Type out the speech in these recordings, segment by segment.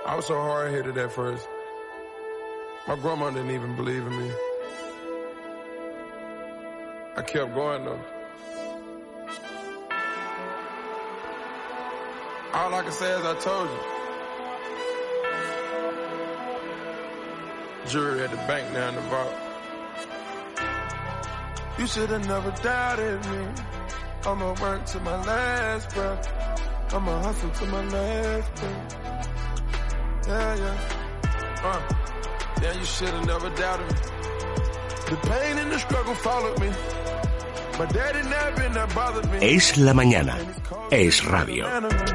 I was so hard-headed at first. My grandma didn't even believe in me. I kept going though. All I can say is I told you. Jury at the bank now in the vault. You should have never doubted me. I'ma work to my last breath. I'ma hustle to my last breath. Yeah, yeah. Yeah, you should have never doubted me. The pain and the struggle followed me. My daddy never that bothered me. Es la mañana. Es radio.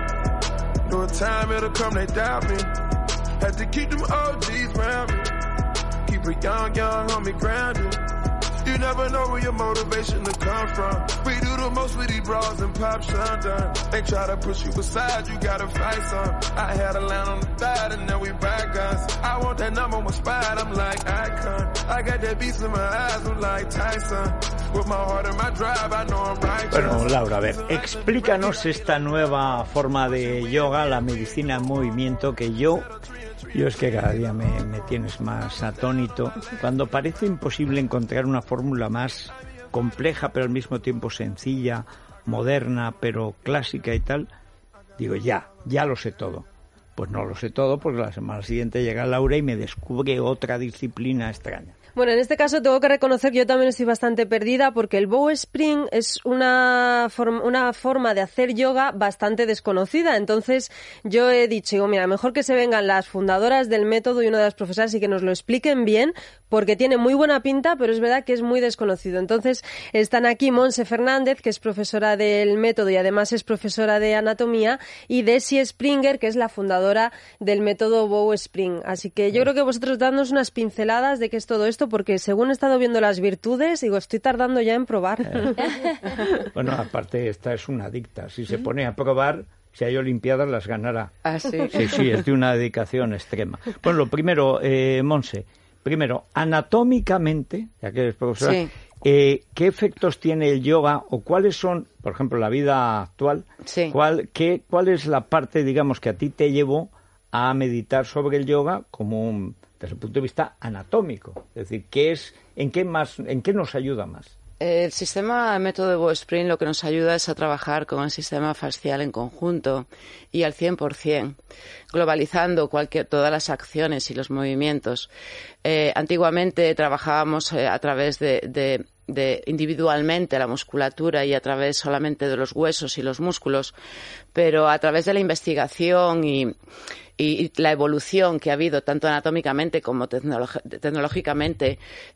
No time it'll come, they doubt me. Had to keep them OGs around me. Keep a young homie grounded. You never know where your motivation to come from. We do the most with these bras and pop shundun. They try to push you aside, you gotta fight some. I had a line on the thigh and now we back guns. I want that number one spot, I'm like icon. I got that beast in my eyes, I'm like Tyson. With my heart and my drive, I know I'm righteous. Bueno, Laura, a ver, explícanos esta nueva forma de yoga, la medicina en movimiento, que yo es que cada día me tienes más atónito. Cuando parece imposible encontrar una fórmula más compleja, pero al mismo tiempo sencilla, moderna, pero clásica y tal, digo, ya lo sé todo. Pues no lo sé todo, porque la semana siguiente llega Laura y me descubre otra disciplina extraña. Bueno, en este caso tengo que reconocer que yo también estoy bastante perdida porque el bow spring es una forma de hacer yoga bastante desconocida. Entonces yo he dicho, digo, mira, mejor que se vengan las fundadoras del método y una de las profesoras y que nos lo expliquen bien, porque tiene muy buena pinta, pero es verdad que es muy desconocido. Entonces están aquí Montse Fernández, que es profesora del método y además es profesora de anatomía, y Desi Springer, que es la fundadora del método bow spring. Así que yo creo que vosotros dadnos unas pinceladas de qué es todo esto, porque según he estado viendo las virtudes, digo, estoy tardando ya en probar. Bueno, aparte esta es una adicta. Si se pone a probar, si hay olimpiadas las ganará. ¿Ah, sí? Sí, es de una dedicación extrema. Bueno, lo primero, Montse, anatómicamente, ya que eres profesora, sí. ¿Qué efectos tiene el yoga o cuáles son, por ejemplo, la vida actual? Sí. ¿Cuál es la parte, digamos, que a ti te llevó a meditar sobre el yoga como desde el punto de vista anatómico? Es decir, ¿en qué nos ayuda más? El sistema método de bow spring lo que nos ayuda es a trabajar con el sistema fascial en conjunto y al 100%, globalizando todas las acciones y los movimientos. Antiguamente trabajábamos a través de individualmente la musculatura y a través solamente de los huesos y los músculos, pero a través de la investigación y la evolución que ha habido tanto anatómicamente como tecnológicamente,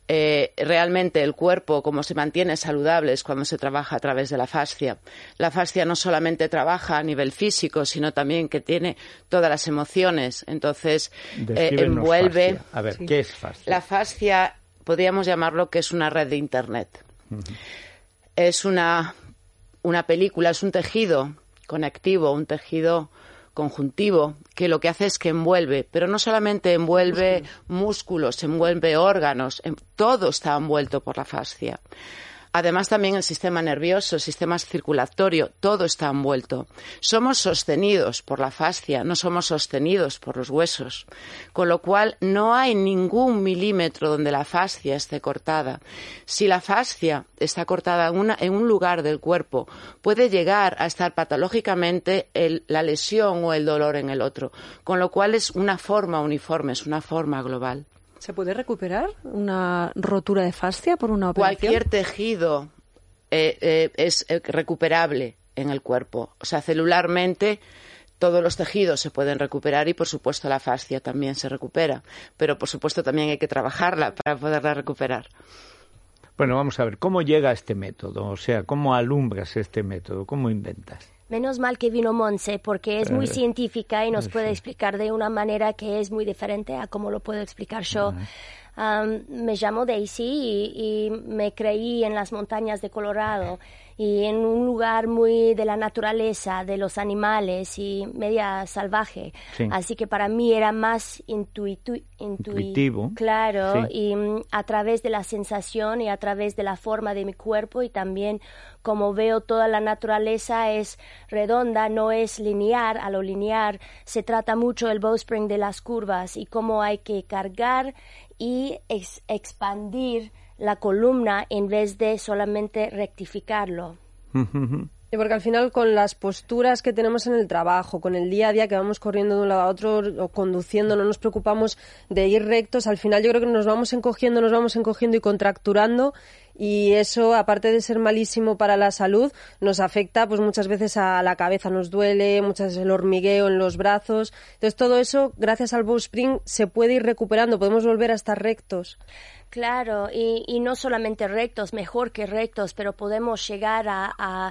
realmente el cuerpo como se mantiene saludable es cuando se trabaja a través de la fascia. La fascia no solamente trabaja a nivel físico, sino también que tiene todas las emociones. Entonces, envuelve... Fascia. A ver, ¿qué es fascia? La fascia, podríamos llamarlo que es una red de Internet. Uh-huh. Es una película, es un tejido conectivo, un tejido conjuntivo, que lo que hace es que envuelve, pero no solamente envuelve músculos, envuelve órganos, todo está envuelto por la fascia. Además también el sistema nervioso, el sistema circulatorio, todo está envuelto. Somos sostenidos por la fascia, no somos sostenidos por los huesos, con lo cual no hay ningún milímetro donde la fascia esté cortada. Si la fascia está cortada en un lugar del cuerpo, puede llegar a estar patológicamente la lesión o el dolor en el otro, con lo cual es una forma uniforme, es una forma global. ¿Se puede recuperar una rotura de fascia por una operación? Cualquier tejido es recuperable en el cuerpo. O sea, celularmente todos los tejidos se pueden recuperar y, por supuesto, la fascia también se recupera. Pero, por supuesto, también hay que trabajarla para poderla recuperar. Bueno, vamos a ver, ¿cómo llega este método? O sea, ¿cómo alumbras este método? ¿Cómo inventas? Menos mal que vino Montse, porque es muy científica y nos puede explicar de una manera que es muy diferente a cómo lo puedo explicar yo. me llamo Daisy y me creí en las montañas de Colorado y en un lugar muy de la naturaleza, de los animales y media salvaje. Sí. Así que para mí era más intuitivo. Claro, Sí. y a través de la sensación y a través de la forma de mi cuerpo y también como veo toda la naturaleza es redonda, no es lineal. A lo lineal se trata mucho el bowspring de las curvas y cómo hay que cargar y expandir la columna en vez de solamente rectificarlo. Y porque al final con las posturas que tenemos en el trabajo, con el día a día que vamos corriendo de un lado a otro o conduciendo, no nos preocupamos de ir rectos, al final yo creo que nos vamos encogiendo y contracturando y eso, aparte de ser malísimo para la salud, nos afecta pues muchas veces a la cabeza, nos duele, muchas veces el hormigueo en los brazos. Entonces todo eso, gracias al bowspring, se puede ir recuperando, podemos volver a estar rectos. Claro, y no solamente rectos, mejor que rectos, pero podemos llegar a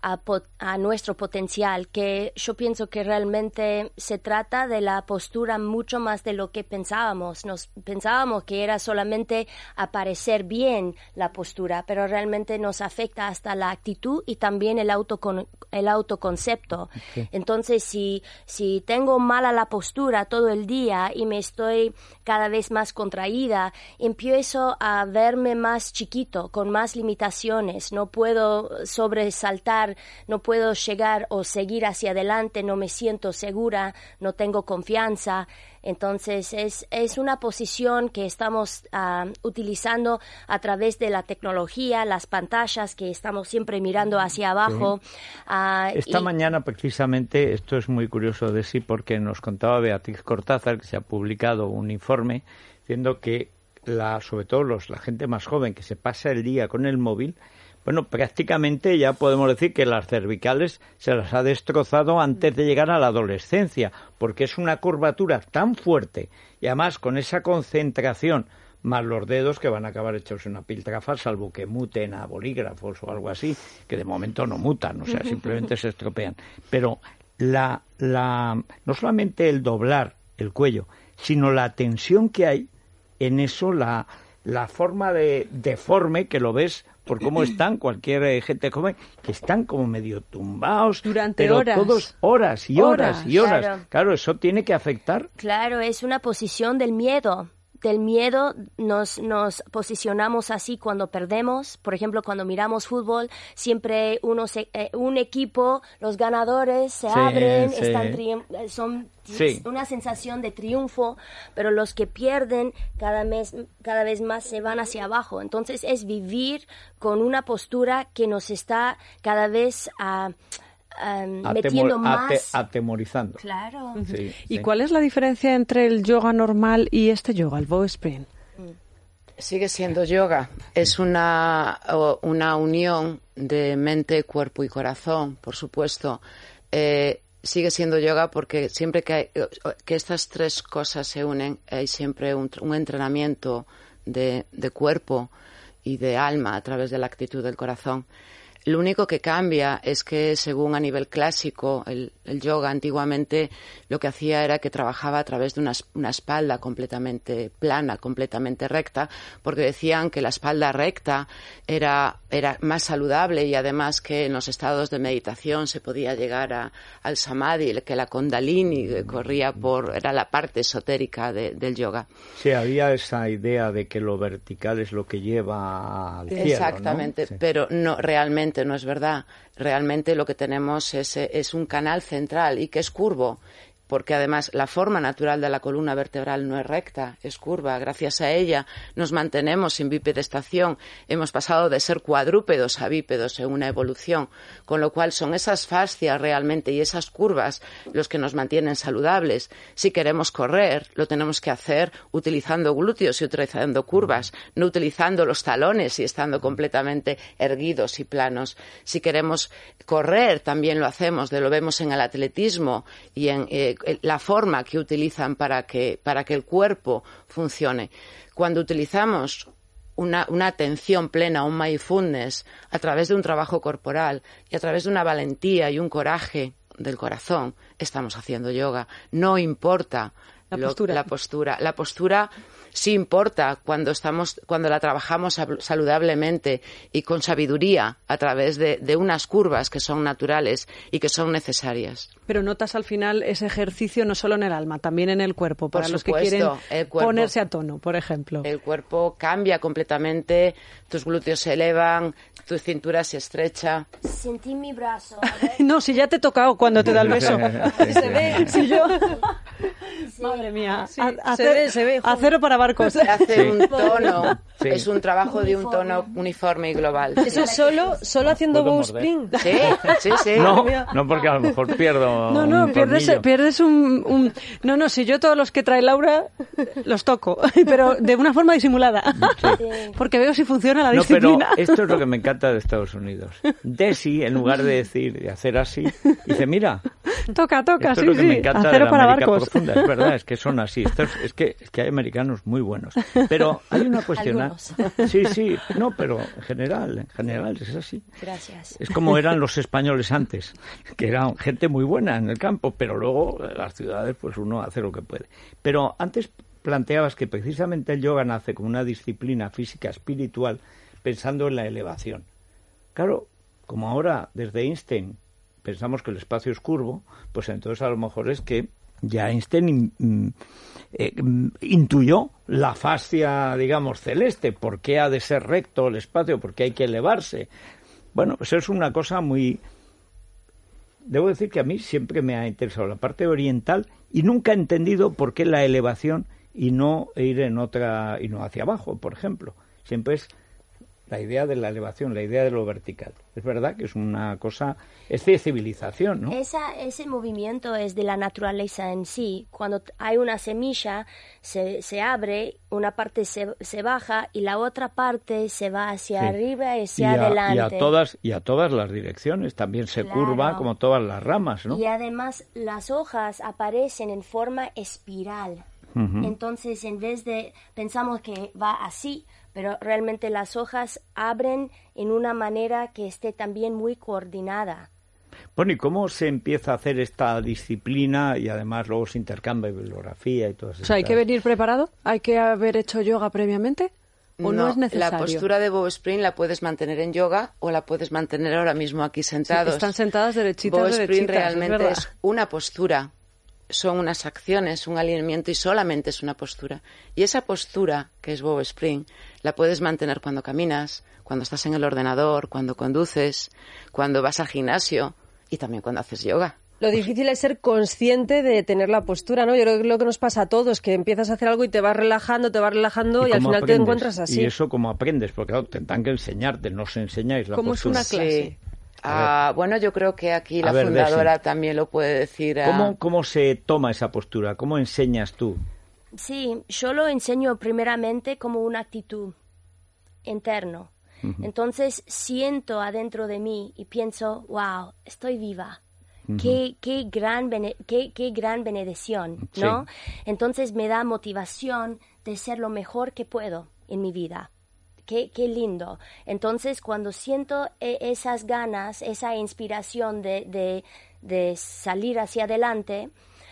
nuestro potencial, que yo pienso que realmente se trata de la postura mucho más de lo que pensábamos. Pensábamos que era solamente aparecer bien la postura, pero realmente nos afecta hasta la actitud y también el autoconcepto. Okay. Entonces, si tengo mala la postura todo el día y me estoy cada vez más contraída, empiezo a verme más chiquito, con más limitaciones, no puedo sobresaltar, no puedo llegar o seguir hacia adelante, no me siento segura, no tengo confianza. Entonces es una posición que estamos utilizando a través de la tecnología, las pantallas que estamos siempre mirando hacia abajo. Sí. Esta mañana precisamente, esto es muy curioso de sí, porque nos contaba Beatriz Cortázar que se ha publicado un informe diciendo que sobre todo la gente más joven que se pasa el día con el móvil, bueno, prácticamente ya podemos decir que las cervicales se las ha destrozado antes de llegar a la adolescencia, porque es una curvatura tan fuerte y además con esa concentración, más los dedos que van a acabar hechos una piltrafa, salvo que muten a bolígrafos o algo así, que de momento no mutan, o sea, simplemente se estropean. Pero no solamente el doblar el cuello, sino la tensión que hay en eso, la forma deforme que lo ves por cómo están cualquier gente joven, que están como medio tumbados durante pero horas. Todos horas y horas y horas. Claro, eso tiene que afectar. Claro, es una posición del miedo. Del miedo nos posicionamos así cuando perdemos. Por ejemplo, cuando miramos fútbol, siempre un equipo, los ganadores se abren, son una sensación de triunfo, pero los que pierden cada vez más se van hacia abajo. Entonces es vivir con una postura que nos está cada vez metiendo más, atemorizando. Claro. Sí, ¿Y cuál es la diferencia entre el yoga normal y este yoga, el bowspring? Sigue siendo yoga. Es una unión de mente, cuerpo y corazón, por supuesto. Sigue siendo yoga porque siempre que estas tres cosas se unen, hay siempre un entrenamiento de cuerpo y de alma a través de la actitud del corazón. Lo único que cambia es que, según a nivel clásico, el yoga antiguamente lo que hacía era que trabajaba a través de una espalda completamente plana, completamente recta, porque decían que la espalda recta era más saludable y además que en los estados de meditación se podía llegar al samadhi, que la kundalini era la parte esotérica del yoga. Sí, había esa idea de que lo vertical es lo que lleva al cielo, exactamente, ¿no? Sí. Pero no, realmente no es verdad. Realmente lo que tenemos es un canal central y que es curvo, porque además la forma natural de la columna vertebral no es recta, es curva. Gracias a ella nos mantenemos en bipedestación. Hemos pasado de ser cuadrúpedos a bípedos en una evolución, con lo cual son esas fascias realmente y esas curvas los que nos mantienen saludables. Si queremos correr, lo tenemos que hacer utilizando glúteos y utilizando curvas, no utilizando los talones y estando completamente erguidos y planos. Si queremos correr, también lo hacemos, lo vemos en el atletismo y en la forma que utilizan para que el cuerpo funcione. Cuando utilizamos una atención plena, un mindfulness, a través de un trabajo corporal y a través de una valentía y un coraje del corazón, estamos haciendo yoga. No importa La postura. La postura sí importa cuando la trabajamos saludablemente y con sabiduría a través de unas curvas que son naturales y que son necesarias. Pero notas al final ese ejercicio no solo en el alma, también en el cuerpo, para los que quieren ponerse a tono, por ejemplo. El cuerpo cambia completamente, tus glúteos se elevan, tu cintura se estrecha. Sentí mi brazo. No, si ya te he tocado cuando te da el beso. Se ve. Si yo... Sí. Madre mía. Sí, se ve. Acero para barcos. Se hace un tono, Sí. es un trabajo de un tono uniforme y global. Eso es solo haciendo ¿Puedo bowspring. Sí. No, porque a lo mejor pierdo No, un pierdes un... No, si yo todos los que trae Laura los toco, pero de una forma disimulada. Porque veo si funciona la disciplina. Pero esto es lo que me encanta de Estados Unidos. Desi, en lugar de hacer así, dice, mira... Toca, esto sí, es lo que me encanta de acero la para América barcos. profunda. Es verdad, es que son así. Es que hay americanos muy buenos. Pero hay una cuestión... Algunos. Sí, no, pero en general es así. Gracias. Es como eran los españoles antes, que eran gente muy buena en el campo, pero luego en las ciudades pues uno hace lo que puede. Pero antes planteabas que precisamente el yoga nace como una disciplina física espiritual pensando en la elevación. Claro, como ahora desde Einstein pensamos que el espacio es curvo, pues entonces a lo mejor es que ya Einstein intuyó la fascia, digamos, celeste. ¿Por qué ha de ser recto el espacio? ¿Por qué hay que elevarse? Bueno, pues es una cosa muy... Debo decir que a mí siempre me ha interesado la parte oriental y nunca he entendido por qué la elevación y no ir en otra, y no hacia abajo, por ejemplo. Siempre es la idea de la elevación, la idea de lo vertical. Es verdad que es una cosa, es de civilización, ¿no? Ese movimiento es de la naturaleza en sí. Cuando hay una semilla, se abre, una parte se baja y la otra parte se va hacia arriba y hacia adelante. Y a todas las direcciones, también se curva como todas las ramas, ¿no? Y además las hojas aparecen en forma espiral. Entonces, en vez de, pensamos que va así, pero realmente las hojas abren en una manera que esté también muy coordinada. Bueno, ¿y cómo se empieza a hacer esta disciplina y además luego se intercambia bibliografía y todo eso? O sea, ¿hay que venir preparado? ¿Hay que haber hecho yoga previamente? ¿O no es necesario? La postura de Bowspring la puedes mantener en yoga o la puedes mantener ahora mismo aquí sentados. Sí, están sentadas derechitas. Bowspring realmente es una postura. Son unas acciones, un alineamiento y solamente es una postura. Y esa postura, que es Bowspring, la puedes mantener cuando caminas, cuando estás en el ordenador, cuando conduces, cuando vas al gimnasio y también cuando haces yoga. Lo difícil es ser consciente de tener la postura, ¿no? Yo creo que lo que nos pasa a todos es que empiezas a hacer algo y te vas relajando y al final te encuentras así. Y eso como aprendes, porque claro, tendrán que enseñarte, no os enseñáis la postura. ¿Cómo es una clase? Sí. Bueno, yo creo que aquí la fundadora también lo puede decir. ¿Cómo se toma esa postura? ¿Cómo enseñas tú? Sí, yo lo enseño primeramente como una actitud interno. Entonces siento adentro de mí y pienso, wow, estoy viva. Qué gran bendición, ¿no? Sí. Entonces me da motivación de ser lo mejor que puedo en mi vida. Qué lindo. Entonces, cuando siento esas ganas, esa inspiración de salir hacia adelante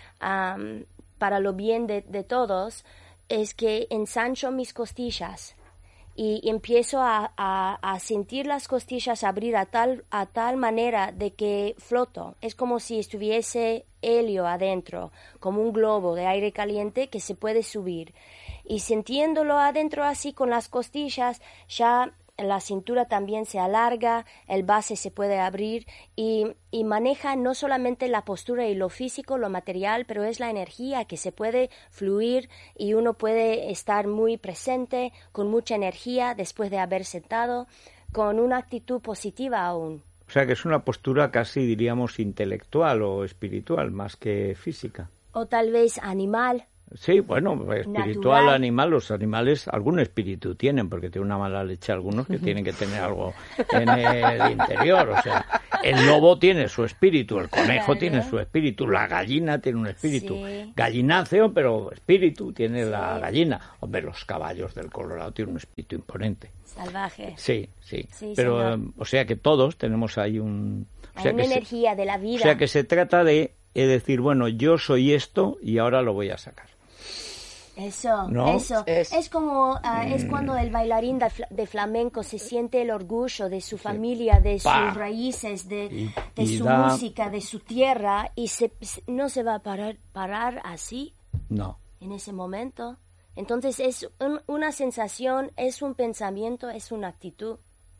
para lo bien de todos, es que ensancho mis costillas y empiezo a sentir las costillas abrir a tal manera de que floto. Es como si estuviese helio adentro, como un globo de aire caliente que se puede subir. Y sintiéndolo adentro así con las costillas, ya la cintura también se alarga, el base se puede abrir y maneja no solamente la postura y lo físico, lo material, pero es la energía que se puede fluir y uno puede estar muy presente, con mucha energía después de haber sentado, con una actitud positiva aún. O sea que es una postura casi, diríamos, intelectual o espiritual, más que física. O tal vez animal. Sí, bueno, espiritual, natural. Animal, los animales algún espíritu tienen, porque tienen una mala leche algunos que tienen que tener algo en el interior, o sea, el lobo tiene su espíritu, el conejo tiene su espíritu, la gallina tiene un espíritu, gallináceo, pero espíritu tiene la gallina. Hombre, los caballos del Colorado tienen un espíritu imponente. Salvaje. Sí, pero o sea que todos tenemos ahí una energía de la vida. O sea que se trata de decir, bueno, yo soy esto y ahora lo voy a sacar. Eso, ¿no? eso. Es como, es cuando el bailarín de flamenco se siente el orgullo de su familia, de sus raíces, de su música, de su tierra, y no se va a parar así. No. En ese momento. Entonces es una sensación, es un pensamiento, es una actitud.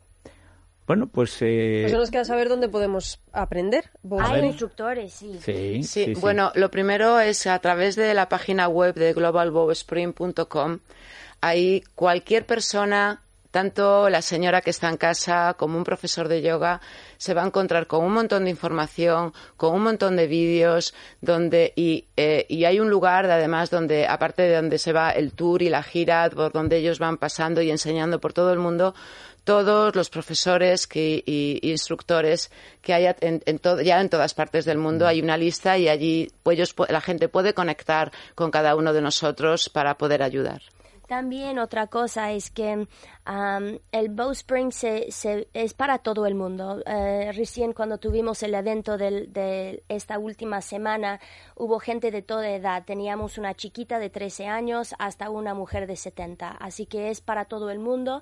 Bueno, pues... Pues nos queda saber dónde podemos aprender. Hay instructores, sí. Sí. Bueno, lo primero es a través de la página web de globalbowspring.com. Ahí cualquier persona, tanto la señora que está en casa como un profesor de yoga, se va a encontrar con un montón de información, con un montón de vídeos, y hay un lugar, además, donde, aparte de donde se va el tour y la gira, por donde ellos van pasando y enseñando por todo el mundo, todos los profesores y instructores que haya ya en todas partes del mundo. Hay una lista y allí la gente puede conectar con cada uno de nosotros para poder ayudar. También otra cosa es que el Bowspring es para todo el mundo. Recién cuando tuvimos el evento de esta última semana, hubo gente de toda edad. Teníamos una chiquita de 13 años hasta una mujer de 70. Así que es para todo el mundo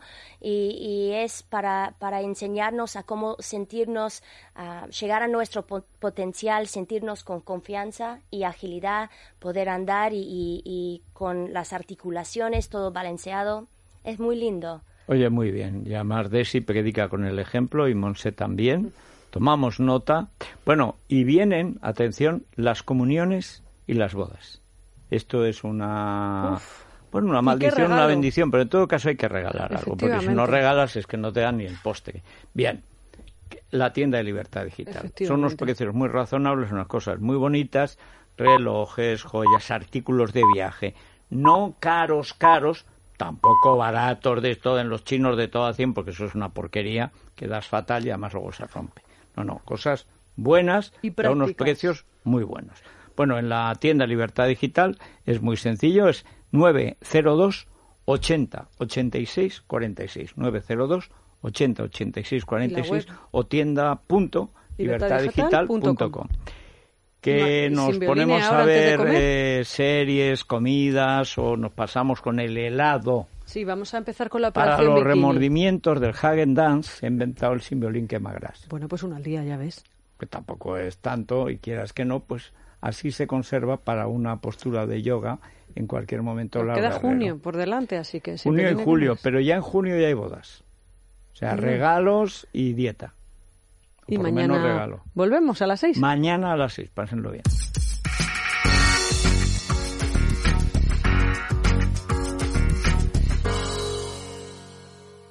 y es para enseñarnos a cómo sentirnos, llegar a nuestro potencial, sentirnos con confianza y agilidad, poder andar y con las articulaciones, todo balanceado. Es muy lindo. Oye, muy bien. Y además Desi predica con el ejemplo y Monse también. Tomamos nota. Bueno, y vienen, atención, las comuniones y las bodas. Esto es una maldición, una bendición, pero en todo caso hay que regalar algo, porque si no regalas es que no te dan ni el postre. Bien, la tienda de Libertad Digital. Son unos precios muy razonables, unas cosas muy bonitas, relojes, joyas, artículos de viaje. No caros, tampoco baratos de esto en los chinos de todo a 100, porque eso es una porquería que das fatal y además luego se rompe. No, cosas buenas y a unos precios muy buenos. Bueno, en la tienda Libertad Digital es muy sencillo, es 902 80 86 46, 902 80 86 46 o tienda.libertaddigital.com. Que nos ponemos a ver series, comidas o nos pasamos con el helado. Sí, vamos a empezar con la Para operación los bikini. remordimientos del Häagen-Dazs he inventado el Simbiolín Quemagras. Bueno, pues uno al día, ya ves. Que tampoco es tanto y quieras que no, pues así se conserva para una postura de yoga en cualquier momento. Queda junio por delante, así que... Junio y julio, pero ya en junio ya hay bodas. O sea, regalos y dieta. Y mañana volvemos a las 6. Mañana a las 6, pásenlo bien.